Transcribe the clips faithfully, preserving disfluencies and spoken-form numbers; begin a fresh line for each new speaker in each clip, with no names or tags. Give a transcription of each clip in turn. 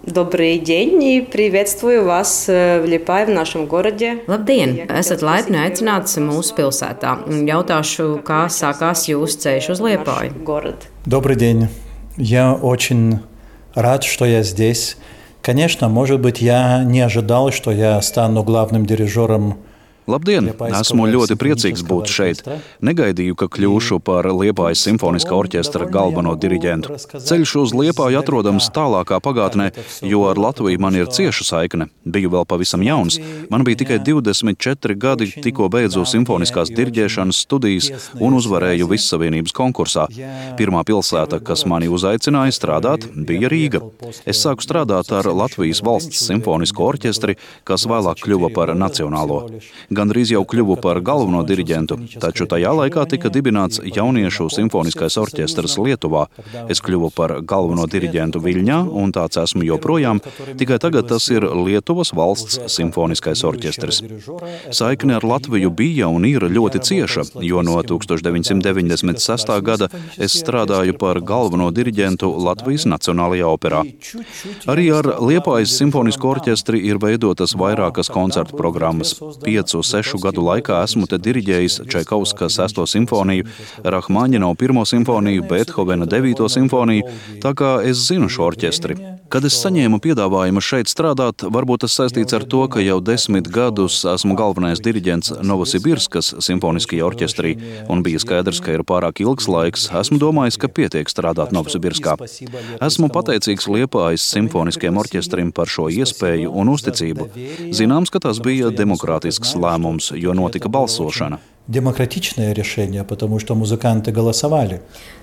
Добрый день и приветствую вас в Liepāju, в нашем городе.
Labdien! Esat laipni aicināts mūsu pilsētā. Jautāšu, kā sākās jūsu ceļš uz Liepāju?
Добрый день. Я очень рад, что я здесь. Конечно, может быть, я не ожидал, что я стану главным дирижером.
Labdien! Esmu ļoti priecīgs būt šeit. Negaidīju, ka kļūšu par Liepājas simfoniskā orķestra galveno diriģentu. Ceļš uz Liepāju atrodams tālākā pagātnē, jo ar Latviju man ir cieša saikne. Biju vēl pavisam jauns. Man bija tikai divdesmit četri gadi, tikko beidzu simfoniskās diriģēšanas studijas un uzvarēju Vissavienības konkursā. Pirmā pilsēta, kas mani uzaicināja strādāt, bija Rīga. Es sāku strādāt ar Latvijas valsts simfonisko orķestri, kas vēlāk kļuva par nacionālo. Gandrīz jau kļuvu par galveno diriģentu, taču tajā laikā tika dibināts jauniešu simfoniskais orķestrs Lietuvā. Es kļuvu par galveno diriģentu Viļņā, un tāds esmu joprojām, tikai tagad tas ir Lietuvas valsts simfoniskais orķestrs. Saikne ar Latviju bija un ir ļoti cieša, jo no tūkstoš deviņsimt deviņdesmit sestā gada es strādāju par galveno diriģentu Latvijas Nacionālajā operā. Arī ar Liepājas simfonisko orķestri ir veidotas vairākas koncertu programmas. Piecu sešu gadu laikā esmu te diriģējis Čaikovska sesto simfoniju, Rahmaņinovu pirmo simfoniju, Beethovena devīto simfoniju, tā kā es zinu šo orķestri. Kad es saņēmu piedāvājumu šeit strādāt, varbūt tas saistīts ar to, ka jau desmit gadus esmu galvenais diriģents Novosibirskas simfoniskajā orķestrī, un bija skaidrs, ka ir pārāk ilgs laiks, esmu domājis, ka pietiek strādāt Novosibirskā. Esmu pateicīgs Liepājas simfoniskajam orķestrim par šo iespēju un uzticību. Zināms, ka tas bija demokrātisks lēmums, jo notika balsošana.
Демократичное решение, потому что музыканты голосовали.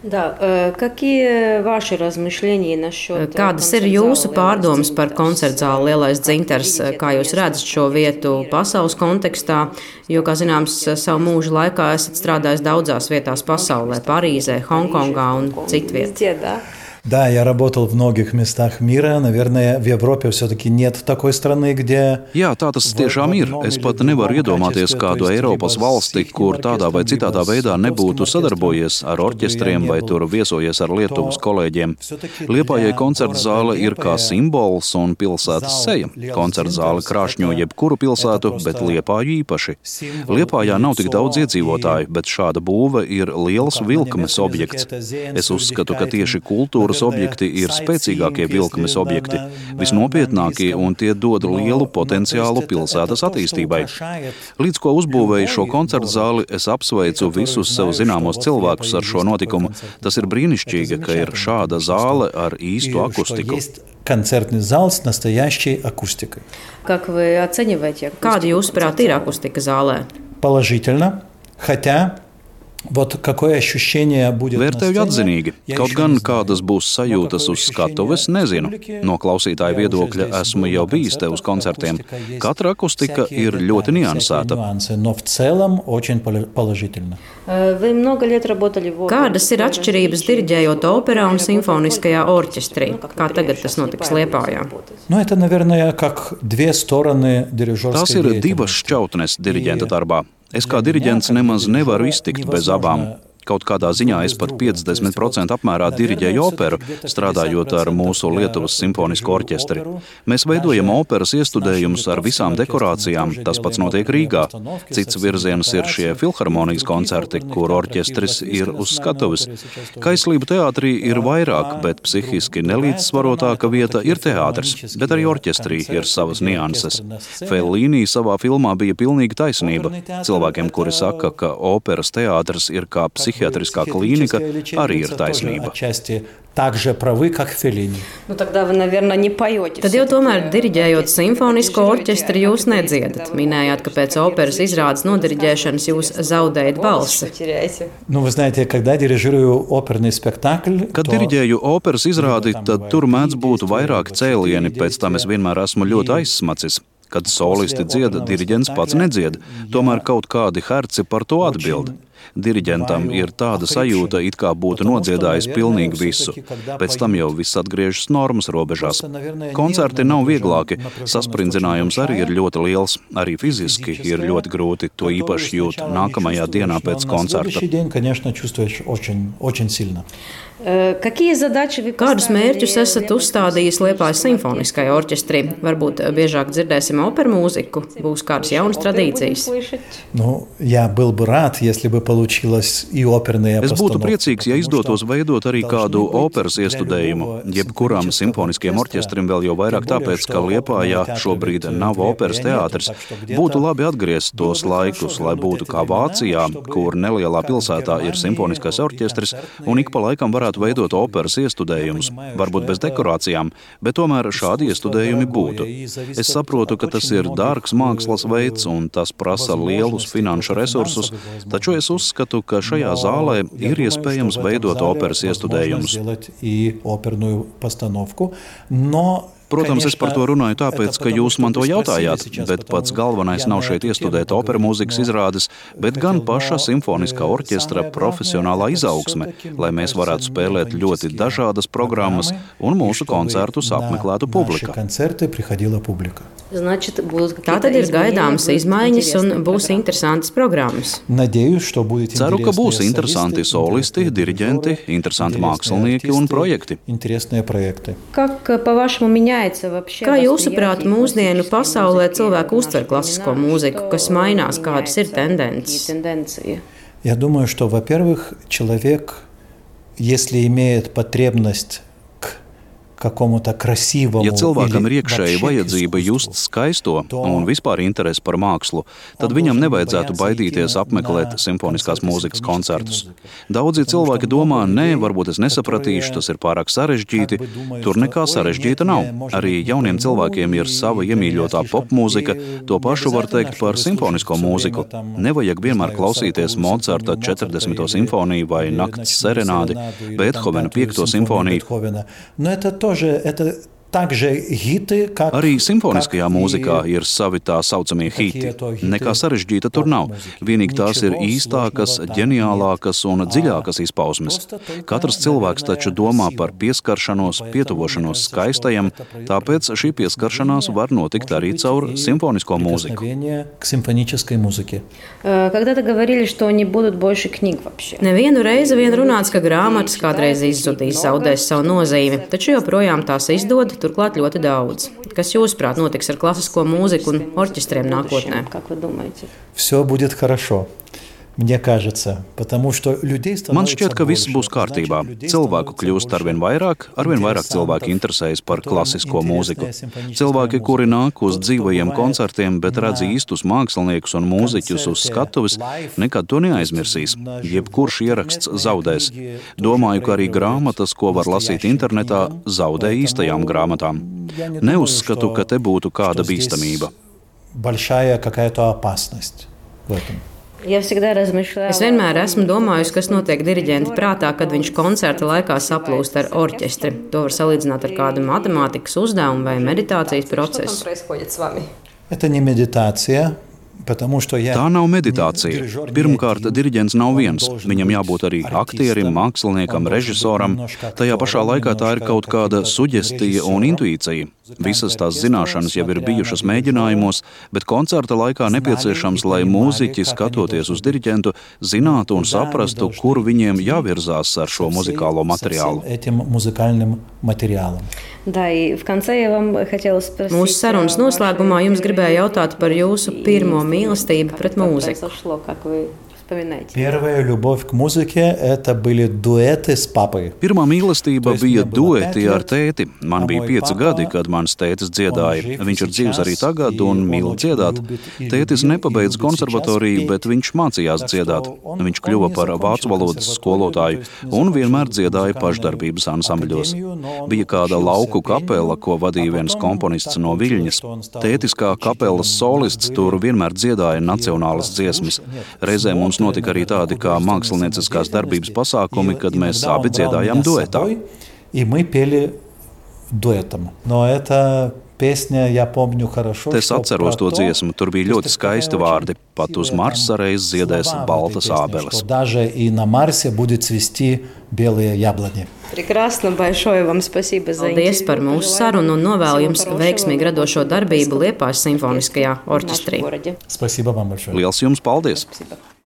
Да, какие ваши размышления насчет?
Kādas ir jūsu pārdomas par koncertzāli Lielais dzintars? Kā jūs redzat šo vietu pasaules kontekstā? Jo, kā zināms, savu mūžu laikā esat strādājis daudzās vietās pasaulē, Parīzē, Honkongā un citviet.
Да, я работал в многих местах мира. Наверное, в Европе все-таки нет такой страны, где...
Jā, tā tas tiešām ir. Es pat nevaru iedomāties kādu Eiropas valsti, kur tādā vai citādā veidā nebūtu sadarbojies ar orķestriem vai tur viesojies ar Lietuvas kolēģiem. Liepājai koncertzāle ir kā simbols un pilsētas seja. Koncertzāle krāšņo jebkuru pilsētu, bet Liepāju īpaši. Liepājā nav tik daudz iedzīvotāju, bet šāda būve ir liels vilkmes objekts. Es uzskatu, ka tieši kultūra objekti ir spēcīgākie vilkmes objekti, visnopietnākie, un tie dod lielu potenciālu pilsētas attīstībai. Līdz ko uzbūvēju šo koncertu zāli, es apsveicu visus sev zināmos cilvēkus ar šo notikumu. Tas ir brīnišķīgi, ka ir šāda zāle ar īstu akustiku.
Концертный зал с настоящей акустикой.
Как вы оцениваете?
Kāda jūsuprāt ir akustika zālē?
Положительно, хотя... Вот какое ощущение будет на сцене?
Vērtēju atzinīgi. Kaut gan kādas būs sajūtas uz skatuves, nezinu. No klausītāja viedokļa esmu jau bijis te uz koncertiem. Katra akustika ir ļoti niansēta.
Kādas ir atšķirības diriģējot operā un simfoniskajā orķestrī? Kā tagad tas notiks Liepājā?
Nu, это, наверное, как две стороны дирижерской
Tās ir divas šķautnes diriģenta darbā. Es kā diriģents nemaz nevaru iztikt bez abām. Kaut kādā ziņā es pat piecdesmit procenti apmērā diriģēju operu, strādājot ar mūsu Lietuvas simfonisko orķestri. Mēs veidojam operas iestudējumus ar visām dekorācijām, tas pats notiek Rīgā. Cits virziens ir šie filharmonijas koncerti, kur orķestris ir uz skatuves. Kaislība teātrī ir vairāk, bet psihiski nelīdzsvarotāka vieta ir teātris, bet arī orķestrī ir savas nianses. Fellīnī savā filmā bija pilnīga taisnība. Cilvēkiem, kuri saka, ka operas teātris ir kā psihiski, Psihiatriskā klīnika, arī ir taisnība.
Nu, тогда вы, наверное, не поете.
Tad jau tomēr diriģējot simfonisko orķestri jūs nedziedat. Minējāt, ka pēc operas izrādes nodiriģēšanas jūs zaudējat balsi.
Nu, вы знаете, когда дирижирую оперный спектакль,
Kad diriģēju operas izrādi, tad tur mēdz būt vairāk cēlieni, pēc tam es vienmēr esmu ļoti aizsmacis. Kad solisti dzied, diriģents pats nedzied, tomēr kaut kādi herci par to atbild. Diriģentam ir tāda sajūta, it kā būtu nodziedājis pilnīgi visu. Pēc tam jau viss atgriežas normas robežās. Koncerti nav vieglāki, saspringzinājums arī ir ļoti liels, arī fiziski ir ļoti grūti, to īpaši jūt nākamajā dienā pēc koncerta.
Kādus mērķus esat uzstādījis Liepājas simfoniskajai orķestrī? Varbūt biežāk dzirdēsim operu mūziku, būs kādas jaunas tradīcijas?
Nu, я был бы рад, если бы получилось и оперные
Es būtu
постановки.
priecīgs, ja izdotos veidot arī kādu operas iestudējumu, jebkuram simfoniskiem orķestrim vēl jau vairāk tāpēc, ka Liepājā šobrīd nav operas teātris. Būtu labi atgriezt tos laikus, lai būtu kā Vācijā, kur nelielā pilsētā ir simfoniskais orķestris, un ik pa laikam varētu veidot operas iestudējumus, varbūt bez dekorācijām, bet tomēr šādi iestudējumi būtu. Es saprotu, ka tas ir dārgs mākslas veids un tas prasa lielus finanšu resursus, taču es uzskatu, ka šajā zālē ir iespējams veidot operas iestudējumus. Protams, es par to runāju tāpēc, ka jūs man to jautājāt, bet pats galvenais nav šeit iestudēt opera mūzikas izrādes, bet gan paša simfoniskā orķestra profesionālā izaugsme, lai mēs varētu spēlēt ļoti dažādas programmas un mūsu koncertus apmeklētu publika.
Tātad ir gaidāmas izmaiņas un būs interesantas programmas.
Ceru, ka būs interesanti solisti, diriģenti, interesanti mākslinieki un projekti.
Kā jūsuprāt, mūsdienu pasaulē cilvēku uztver klasisko mūziku, kas mainās, kādas ir tendences?
Я думаю, что, во-первых, человек, если имеет потребность
Ja cilvēkam ir iekšēji vajadzība just skaisto un vispār interesi par mākslu, tad viņam nevajadzētu baidīties apmeklēt simfoniskās mūzikas koncertus. Daudzi cilvēki domā, nē, varbūt es nesapratīšu, tas ir pārāk sarežģīti. Tur nekā sarežģīta nav. Arī jauniem cilvēkiem ir sava iemīļotā popmūzika, to pašu var teikt par simfonisko mūziku. Nevajag vienmēr klausīties Mocarta četrdesmito simfoniju vai Nakts serenādi, Beethovena piekto simfoniju. Arī simfoniskajā mūzikā ir savi tā saucamie hiti. Nekā sarežģīta tur nav. Vienīgi tās ir īstākas, ģeniālākas un dziļākas izpausmes. Katrs cilvēks taču domā par pieskaršanos, pietuvošanos skaistajam, tāpēc šī pieskaršanās var notikt arī caur simfonisko mūziku.
Nevienu reizi vien runāts, ka grāmatas kādreiz izzudīs, zaudēs savu nozīmi, taču joprojām tās izdod, turklāt ļoti daudz. Kas jūsuprāt notiks ar klasisko mūziku un orķestriem nākotnē?
Все будет хорошо. Мне кажется, потому что людей становится
Man šķiet, ka viss būs kārtībā. Cilvēku kļūst arvien vairāk, arvien vairāk cilvēki interesējas par klasisko mūziku. Cilvēki, kuri nāk uz dzīvajiem koncertiem, bet redz īstus māksliniekus un mūziķus uz skatuves, nekad to neaizmirsīs. Jebkurš ieraksts zaudēs. Domāju, ka arī grāmatas, ko var lasīt internetā, zaudē īstajām grāmatām. Neuzskatu, ka te būtu kāda bīstamība.
Большая какая-то опасность в этом.
Es vienmēr esmu domājusi, kas notiek diriģenta prātā, kad viņš koncerta laikā saplūst ar orķestri. To var salīdzināt ar kādu matemātikas uzdevumu vai meditācijas procesu.
Это не медитация.
Tā nav meditācija. Pirmkārt, diriģents nav viens. Viņam jābūt arī aktierim, māksliniekam, režisoram. Tajā pašā laikā tā ir kaut kāda suģestija un intuīcija. Visas tās zināšanas jau ir bijušas mēģinājumos, bet koncerta laikā nepieciešams, lai mūziķi, skatoties uz diriģentu, zinātu un saprastu, kur viņiem jāvirzās ar šo muzikālo materiālu.
Mūsu sarunas noslēgumā jums gribēju jautāt par jūsu pirmo mīlestību pret mūziku.
Первая любовь к музыке – это были дуэты с папой.
Pirmā mīlestība bija dueti ar tēti. Man bija pieci gadi, kad mans tētis dziedāja. Viņš ir dzīvs arī tagad un mīl dziedāt. Tētis nepabeidz konservatoriju, bet viņš mācījās dziedāt. Viņš kļuva par vācu valodas skolotāju un vienmēr dziedāja pašdarbības ansambļos. Bija kāda lauku kapela, ko vadīja viens komponists no Viļņas. Tētis kā kapelas solists tur vienmēr dziedāja nacionālas dziesmas. Reizē mums notika arī tādi kā mākslinieciskās darbības pasākumi, kad mēs abi dziedājām duetā.
И мы пели дуэтом. Но это Pēsņa, ja pomņu хорошо.
Es atceros to dziesmu, tur bija ļoti skaisti vārdi. Pat uz Marsa reiz ziedēs baltas ābeles.
Даже и на Марсе будет цвести белые яблони.
Прекрасно, большое вам спасибо за
Paldies par mūsu sarunu un novēlu jums veiksmīgi radošo darbību Liepājas simfoniskajā orķestrī.
Спасибо вам большое.
Liels jums paldies!